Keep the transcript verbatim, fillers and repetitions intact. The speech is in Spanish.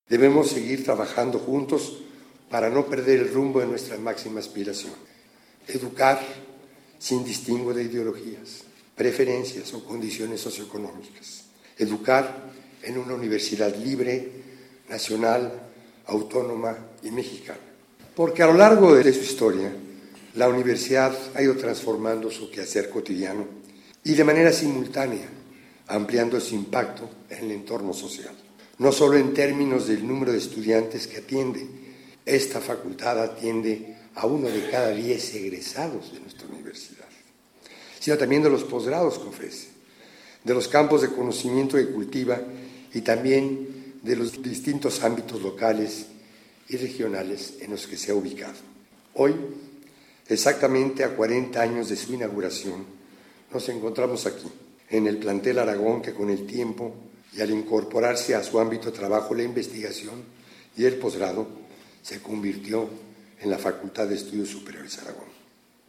Debemos seguir trabajando juntos para no perder el rumbo de nuestra máxima aspiración. Educar sin distingo de ideologías, preferencias o condiciones socioeconómicas. Educar en una universidad libre, nacional, autónoma y mexicana. Porque a lo largo de su historia, la universidad ha ido transformando su quehacer cotidiano y de manera simultánea, ampliando su impacto en el entorno social. No solo en términos del número de estudiantes que atiende, esta facultad atiende a uno de cada diez egresados de nuestra universidad, sino también de los posgrados que ofrece, de los campos de conocimiento que cultiva y también de los distintos ámbitos locales y regionales en los que se ha ubicado. Hoy, exactamente a cuarenta años de su inauguración, nos encontramos aquí, en el plantel Aragón, que con el tiempo y al incorporarse a su ámbito de trabajo la investigación y el posgrado, se convirtió en la Facultad de Estudios Superiores Aragón.